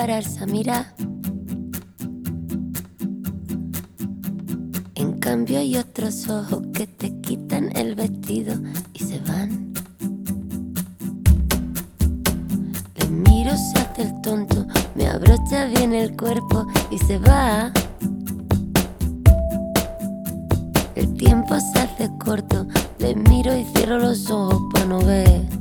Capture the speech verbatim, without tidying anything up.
pararse a mirar. En cambio hay otros ojos que te quitan el vestido y se van. Le miro, se hace el tonto, me abrocha bien el cuerpo y se va. El tiempo se hace corto, le miro y cierro los ojos para no ver.